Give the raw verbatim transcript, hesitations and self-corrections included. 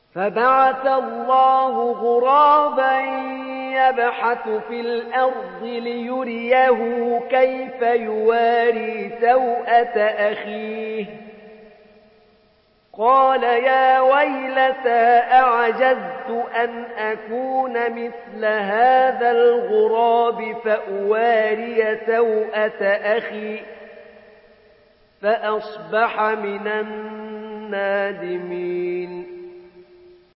فبعث الله غرابا يبحث في الأرض ليريه كيف يواري سوءة أخيه قال يا ويلتى أعجزت أن أكون مثل هذا الغراب فأواري سوءة أخي فأصبح من النادمين